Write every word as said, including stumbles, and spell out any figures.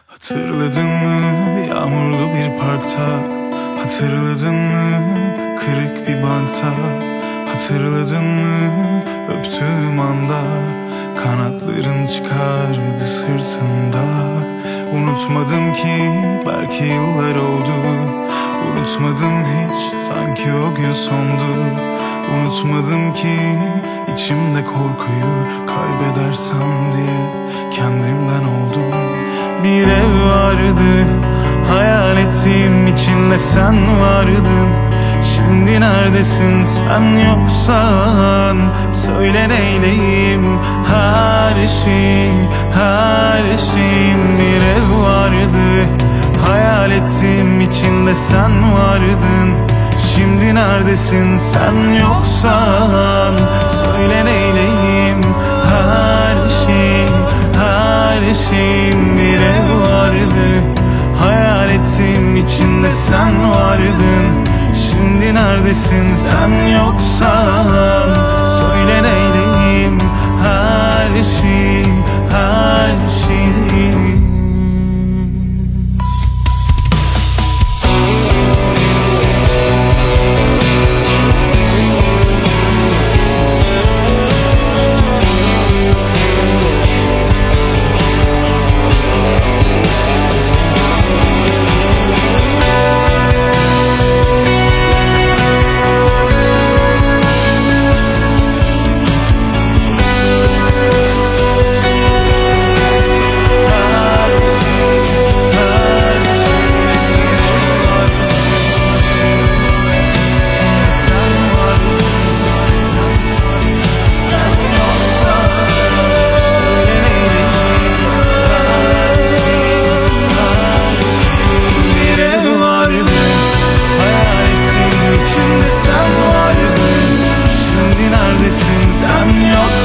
Hatırladın mı yağmurlu bir parkta? Hatırladın mı kırık bir bankta? Hatırladın mı öptüğüm anda kanatların çıkardı sırtında? Unutmadım ki belki yıllar oldu. Unutmadım hiç, sanki o gün sondu. Unutmadım ki içimde korkuyu kaybedersem diye kendimden oldum. Bir ev vardı, hayal ettiğim, içinde sen vardın. Şimdi neredesin sen yoksan? Söyle neyleyim her şey, her şeyim. Bir ev vardı, hayal ettiğim, içinde sen vardın. Şimdi neredesin sen yoksan? Söyle neyleyim her şey, her şeyim. Bir ev vardı, hayal ettiğim, içinde sen vardın. Şimdi neredesin sen yoksan? Söyle neyleyim her şey, her şey. Sen yoksan